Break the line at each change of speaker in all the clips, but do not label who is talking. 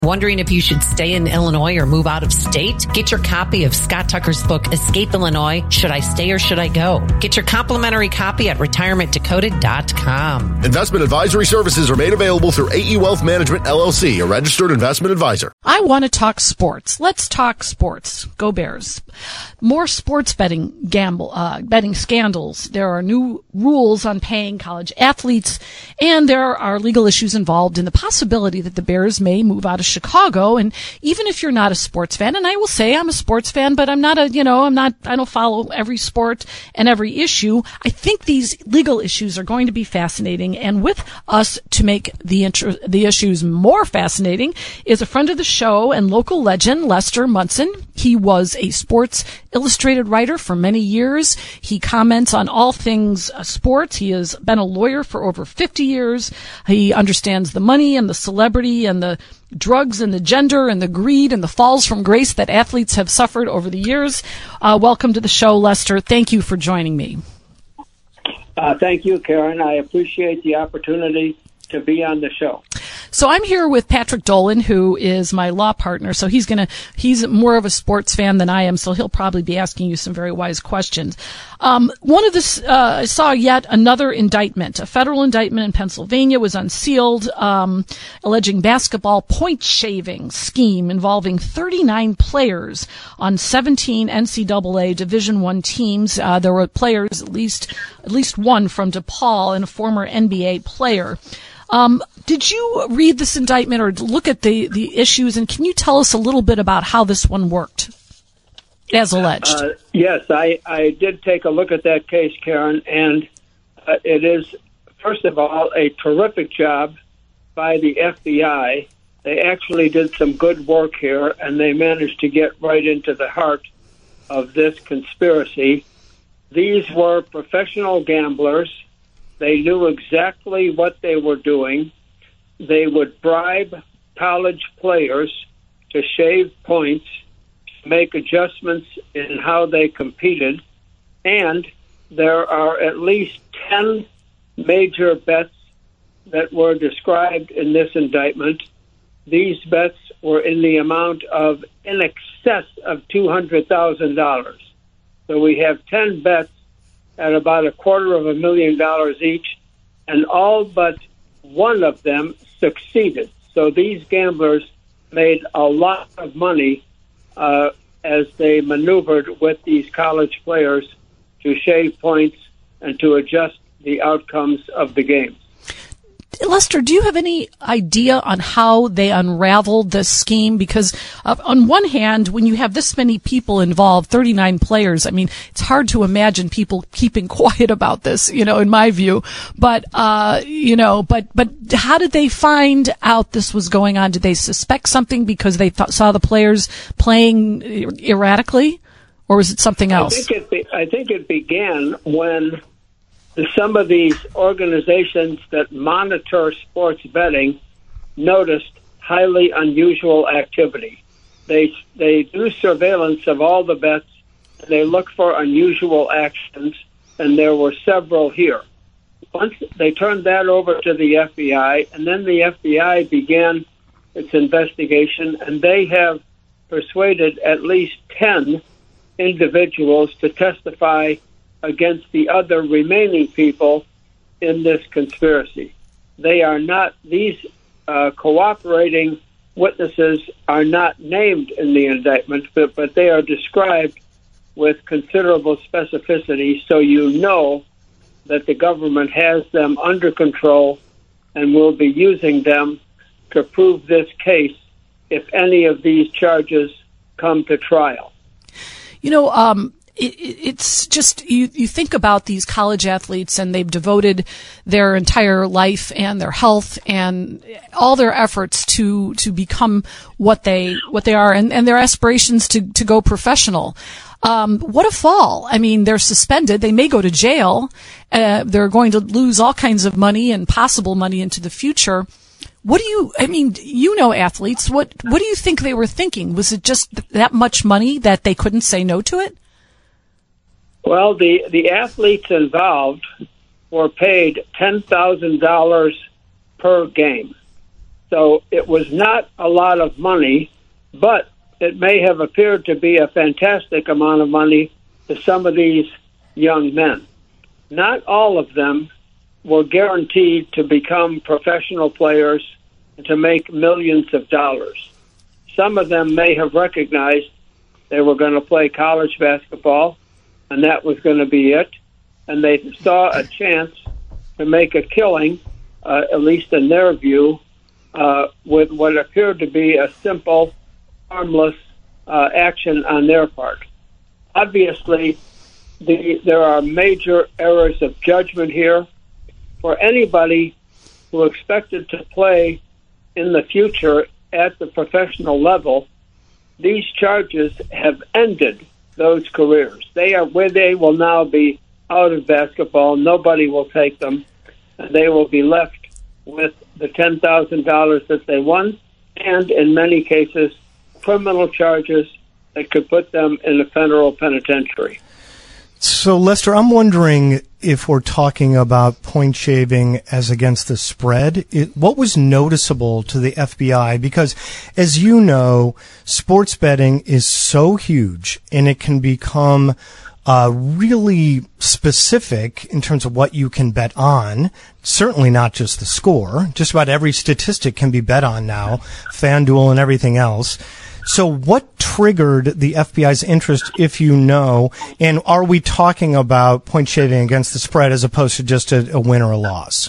Wondering if you should stay in Illinois or move out of state? Get your copy of Scott Tucker's book, Escape Illinois, Should I Stay or Should I Go? Get your complimentary copy at retirementdecoded.com.
Investment advisory services are made available through AE Wealth Management, LLC, a registered investment advisor.
I want to talk sports. Let's talk sports. Go Bears. More sports betting scandals. There are new rules on paying college athletes, and there are legal issues involved in the possibility that the Bears may move out of Chicago. And even if you're not a sports fan, and I will say I'm a sports fan, but I don't follow every sport and every issue. I think these legal issues are going to be fascinating. And with us to make the issues more fascinating is a friend of the show and local legend, Lester Munson. He was a Sports Illustrated writer for many years. He comments on all things sports. He has been a lawyer for over 50 years. He understands the money and the celebrity and the drugs and the gender and the greed and the falls from grace that athletes have suffered over the years. Welcome to the show, Lester. Thank you for joining me.
Thank you, Karen. I appreciate the opportunity to be on the show.
So I'm here with Patrick Dolan, who is my law partner. So he's more of a sports fan than I am, so he'll probably be asking you some very wise questions. I saw yet another indictment. A federal indictment in Pennsylvania was unsealed, alleging basketball point shaving scheme involving 39 players on 17 NCAA Division I teams. There were players, at least one from DePaul and a former NBA player. Did you read this indictment or look at the issues, and can you tell us a little bit about how this one worked, as alleged?
Yes, I did take a look at that case, Karen, and it is, first of all, a terrific job by the FBI. They actually did some good work here, and they managed to get right into the heart of this conspiracy. These were professional gamblers. They knew exactly what they were doing. They would bribe college players to shave points, make adjustments in how they competed, and there are at least 10 major bets that were described in this indictment. These bets were in the amount of in excess of $200,000. So we have 10 bets at about $250,000 each, and all but one of them succeeded. So these gamblers made a lot of money as they maneuvered with these college players to shave points and to adjust the outcomes of the game.
Lester, do you have any idea on how they unraveled this scheme? Because on one hand, when you have this many people involved, 39 players, I mean, it's hard to imagine people keeping quiet about this, in my view. But, but how did they find out this was going on? Did they suspect something because they saw the players playing erratically? Or was it something else?
I think it began when some of these organizations that monitor sports betting noticed highly unusual activity. They do surveillance of all the bets. They look for unusual actions, and there were several here. Once they turned that over to the FBI, and then the FBI began its investigation, and they have persuaded at least 10 individuals to testify against the other remaining people in this conspiracy. They are not, these cooperating witnesses are not named in the indictment, but they are described with considerable specificity, so you know that the government has them under control and will be using them to prove this case if any of these charges come to trial.
It's just, you think about these college athletes, and they've devoted their entire life and their health and all their efforts to become what they are, and their aspirations to go professional. What a fall. I mean, they're suspended. They may go to jail. They're going to lose all kinds of money and possible money into the future. Athletes, what do you think they were thinking? Was it just that much money that they couldn't say no to it?
Well, the athletes involved were paid $10,000 per game. So it was not a lot of money, but it may have appeared to be a fantastic amount of money to some of these young men. Not all of them were guaranteed to become professional players and to make millions of dollars. Some of them may have recognized they were going to play college basketball, and that was going to be it. And they saw a chance to make a killing, at least in their view, with what appeared to be a simple, harmless action on their part. Obviously, there are major errors of judgment here. For anybody who expected to play in the future at the professional level, these charges have ended those careers. They will now be out of basketball. Nobody will take them, and they will be left with the $10,000 that they won, and in many cases, criminal charges that could put them in a federal penitentiary.
So, Lester, I'm wondering if we're talking about point shaving as against the spread. What was noticeable to the FBI? Because, as you know, sports betting is so huge, and it can become really specific in terms of what you can bet on. Certainly not just the score. Just about every statistic can be bet on now, FanDuel and everything else. So what triggered the FBI's interest, if you know, and are we talking about point shaving against the spread as opposed to just a win or a loss?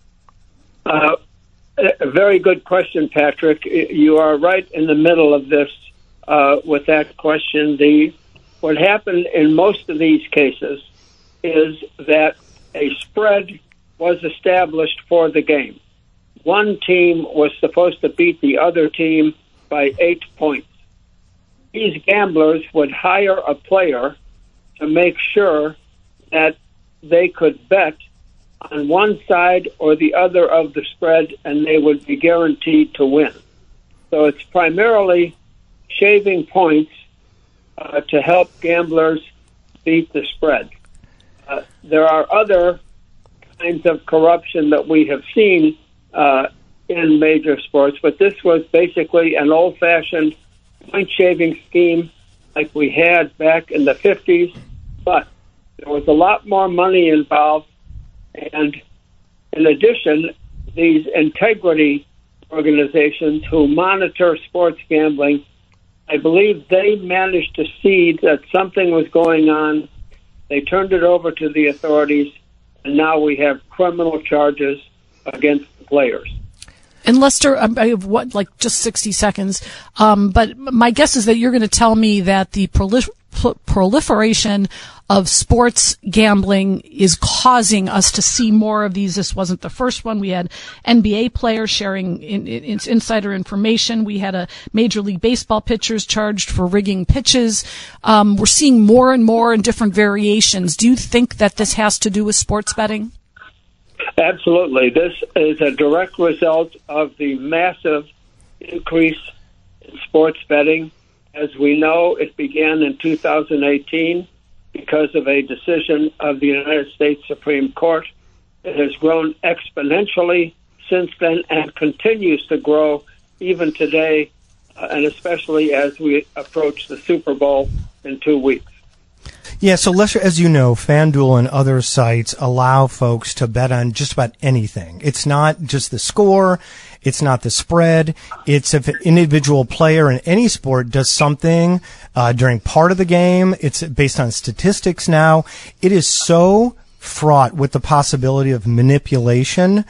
A very good question, Patrick. You are right in the middle of this with that question. What happened in most of these cases is that a spread was established for the game. One team was supposed to beat the other team by 8 points. These gamblers would hire a player to make sure that they could bet on one side or the other of the spread, and they would be guaranteed to win. So it's primarily shaving points to help gamblers beat the spread. There are other kinds of corruption that we have seen in major sports, but this was basically an old-fashioned point-shaving scheme like we had back in the 50s, but there was a lot more money involved, and in addition, these integrity organizations who monitor sports gambling, I believe they managed to see that something was going on. They turned it over to the authorities, and now we have criminal charges against the players.
And Lester, I have just 60 seconds. But my guess is that you're going to tell me that the proliferation of sports gambling is causing us to see more of these. This wasn't the first one. We had NBA players sharing insider information. We had a Major League Baseball pitchers charged for rigging pitches. We're seeing more and more in different variations. Do you think that this has to do with sports betting?
Absolutely. This is a direct result of the massive increase in sports betting. As we know, it began in 2018 because of a decision of the United States Supreme Court. It has grown exponentially since then and continues to grow even today, and especially as we approach the Super Bowl in 2 weeks.
Yeah, so Lester, as you know, FanDuel and other sites allow folks to bet on just about anything. It's not just the score. It's not the spread. It's if an individual player in any sport does something during part of the game. It's based on statistics now. It is so fraught with the possibility of manipulation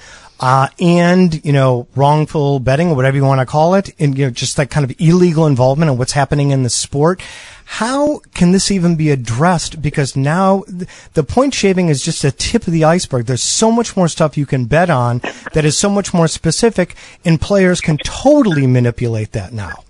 and, wrongful betting or whatever you want to call it, and, just that kind of illegal involvement in what's happening in the sport. How can this even be addressed? Because now the point shaving is just a tip of the iceberg. There's so much more stuff you can bet on that is so much more specific, and players can totally manipulate that now.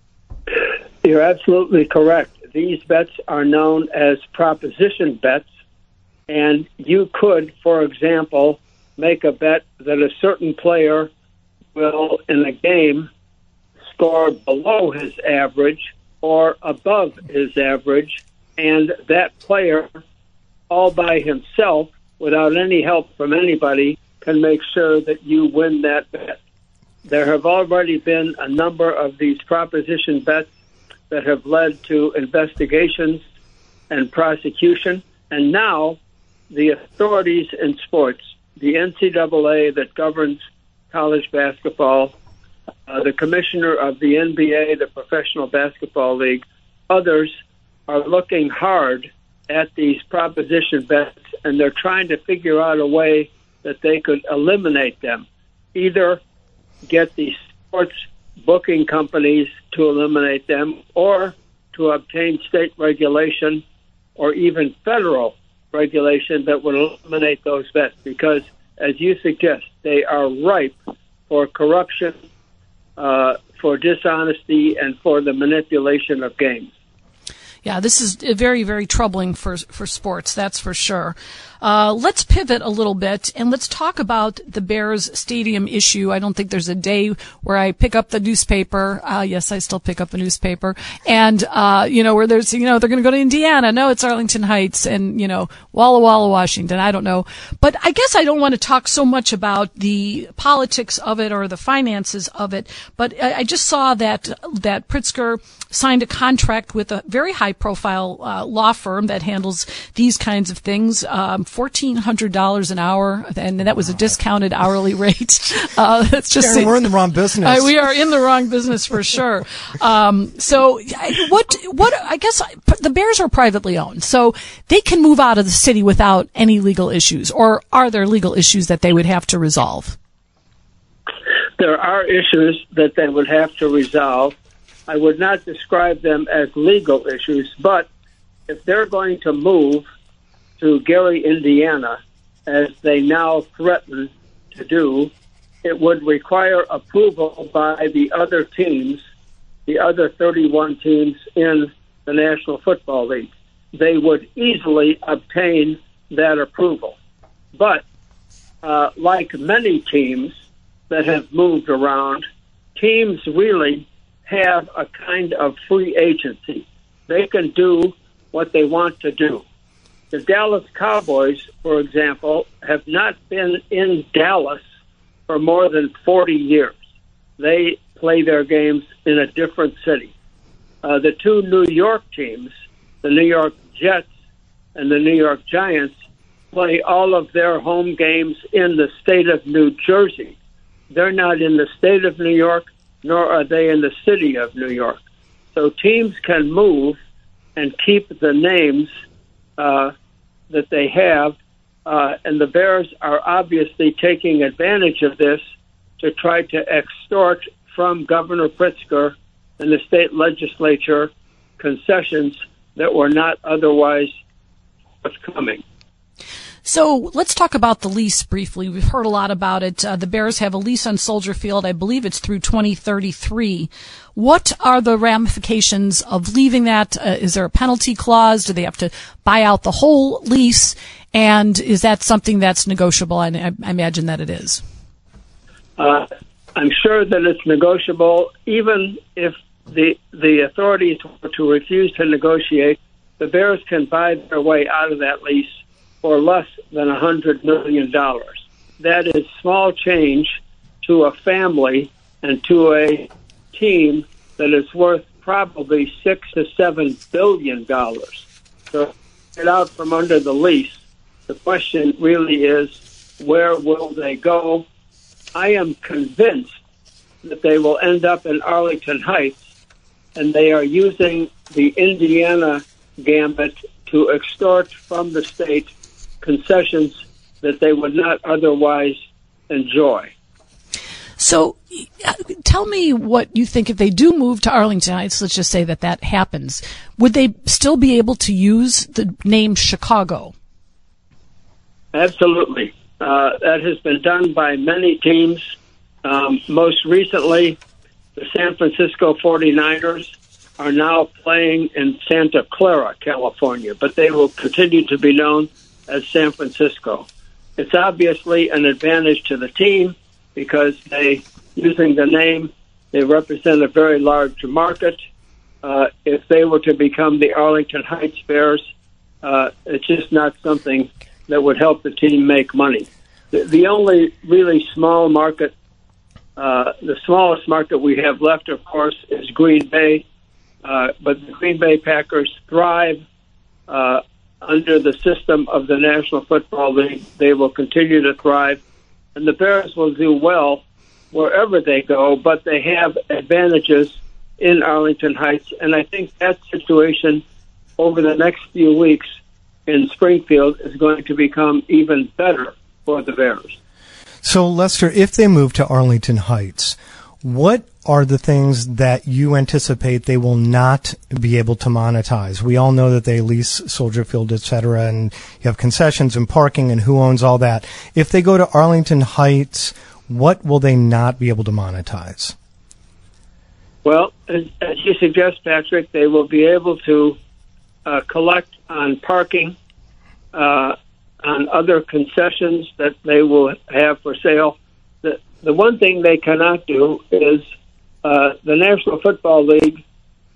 You're absolutely correct. These bets are known as proposition bets, and you could, for example, make a bet that a certain player will, in a game, score below his average or above his average, and that player, all by himself, without any help from anybody, can make sure that you win that bet. there have already been a number of these proposition bets that have led to investigations and prosecution. And now the authorities in sports, the NCAA that governs college basketball, the commissioner of the NBA, the Professional Basketball League, others are looking hard at these proposition bets, and they're trying to figure out a way that they could eliminate them. Either get the sports booking companies to eliminate them, or to obtain state regulation or even federal regulation that would eliminate those bets, because, as you suggest, they are ripe for corruption, for dishonesty, and for the manipulation of games.
Yeah, this is very, very troubling for sports, that's for sure. Let's pivot a little bit and let's talk about the Bears stadium issue. I don't think there's a day where I pick up the newspaper. Yes, I still pick up a newspaper. And, where there's, they're going to go to Indiana. No, it's Arlington Heights and, Walla Walla, Washington. I don't know. But I guess I don't want to talk so much about the politics of it or the finances of it. But I just saw that Pritzker signed a contract with a very high-profile law firm that handles these kinds of things, $1,400 an hour, and that was a discounted hourly rate. Let's just say
we're in the wrong business.
We are in the wrong business for sure. So, I guess the Bears are privately owned, so they can move out of the city without any legal issues, or are there legal issues that they would have to resolve?
There are issues that they would have to resolve. I would not describe them as legal issues, but if they're going to move to Gary, Indiana, as they now threaten to do, it would require approval by the other teams, the other 31 teams in the National Football League. They would easily obtain that approval. But like many teams that have moved around, teams really have a kind of free agency. They can do what they want to do. The Dallas Cowboys, for example, have not been in Dallas for more than 40 years. They play their games in a different city. The two New York teams, the New York Jets and the New York Giants, play all of their home games in the state of New Jersey. They're not in the state of New York, nor are they in the city of New York. So teams can move and keep the names that they have, and the Bears are obviously taking advantage of this to try to extort from Governor Pritzker and the state legislature concessions that were not otherwise forthcoming.
So let's talk about the lease briefly. We've heard a lot about it. The Bears have a lease on Soldier Field. I believe it's through 2033. What are the ramifications of leaving that? Is there a penalty clause? Do they have to buy out the whole lease? And is that something that's negotiable? I imagine that it is.
I'm sure that it's negotiable. Even if the authorities were to refuse to negotiate, the Bears can buy their way out of that lease for less than $100 million. That is small change to a family and to a team that is worth probably $6 to $7 billion. So get out from under the lease. The question really is, where will they go? I am convinced that they will end up in Arlington Heights, and they are using the Indiana gambit to extort from the state concessions that they would not otherwise enjoy.
So tell me what you think if they do move to Arlington Heights. Let's just say that happens. Would they still be able to use the name Chicago?
Absolutely. That has been done by many teams. Most recently, the San Francisco 49ers are now playing in Santa Clara, California, but they will continue to be known as San Francisco. It's obviously an advantage to the team because using the name, they represent a very large market. If they were to become the Arlington Heights Bears, it's just not something that would help the team make money. The only really small market The smallest market we have left, of course, is Green Bay. But the Green Bay Packers thrive under the system of the National Football League. They will continue to thrive. And the Bears will do well wherever they go, but they have advantages in Arlington Heights. And I think that situation over the next few weeks in Springfield is going to become even better for the Bears.
So, Lester, if they move to Arlington Heights, what are the things that you anticipate they will not be able to monetize? We all know that they lease Soldier Field, et cetera, and you have concessions and parking and who owns all that. If they go to Arlington Heights, what will they not be able to monetize?
Well, as you suggest, Patrick, they will be able to collect on parking, on other concessions that they will have for sale. The one thing they cannot do is the National Football League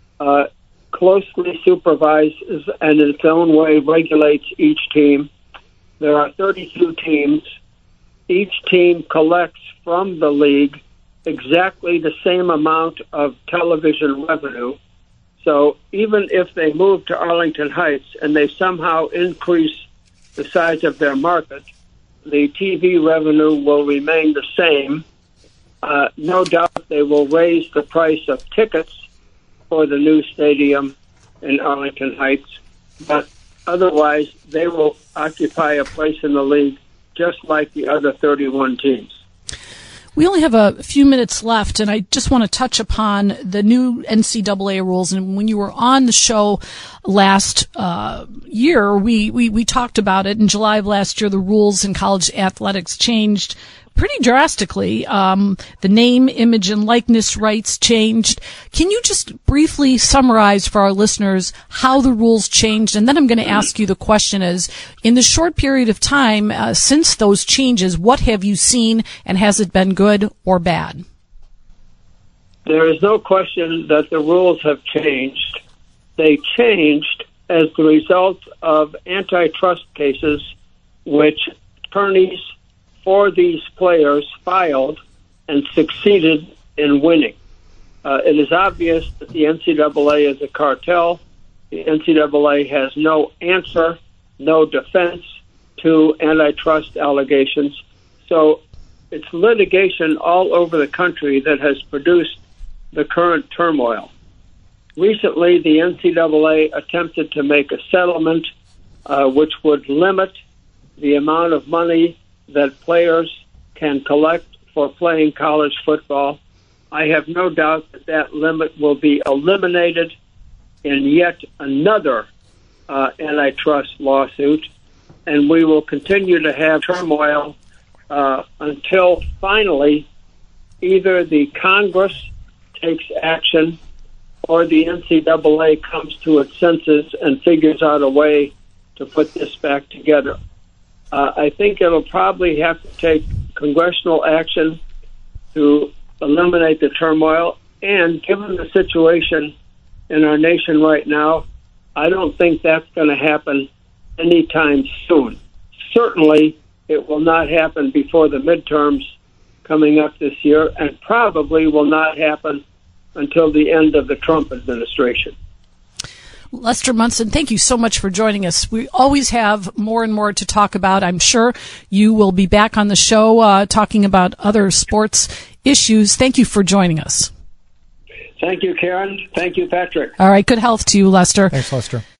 closely supervises and in its own way regulates each team. There are 32 teams. Each team collects from the league exactly the same amount of television revenue. So even if they move to Arlington Heights and they somehow increase the size of their market, the TV revenue will remain the same. No doubt they will raise the price of tickets for the new stadium in Arlington Heights, but otherwise they will occupy a place in the league just like the other 31 teams.
We only have a few minutes left, and I just want to touch upon the new NCAA rules. And when you were on the show last year, we talked about it. In July of last year, the rules in college athletics changed pretty drastically. The name, image, and likeness rights changed. Can you just briefly summarize for our listeners how the rules changed? And then I'm going to ask you the question is, in the short period of time since those changes, what have you seen, and has it been good or bad?
There is no question that the rules have changed. They changed as the result of antitrust cases which attorneys for these players filed and succeeded in winning. It is obvious that the NCAA is a cartel. The NCAA has no answer, no defense to antitrust allegations. So it's litigation all over the country that has produced the current turmoil. Recently, the NCAA attempted to make a settlement which would limit the amount of money that players can collect for playing college football. I have no doubt that that limit will be eliminated in yet another antitrust lawsuit, and we will continue to have turmoil until finally either the Congress takes action or the NCAA comes to its senses and figures out a way to put this back together. I think it'll probably have to take congressional action to eliminate the turmoil. And given the situation in our nation right now, I don't think that's going to happen anytime soon. Certainly, it will not happen before the midterms coming up this year, and probably will not happen until the end of the Trump administration.
Lester Munson, thank you so much for joining us. We always have more and more to talk about. I'm sure you will be back on the show talking about other sports issues. Thank you for joining us.
Thank you, Karen. Thank you, Patrick.
All right. Good health to you, Lester.
Thanks, Lester.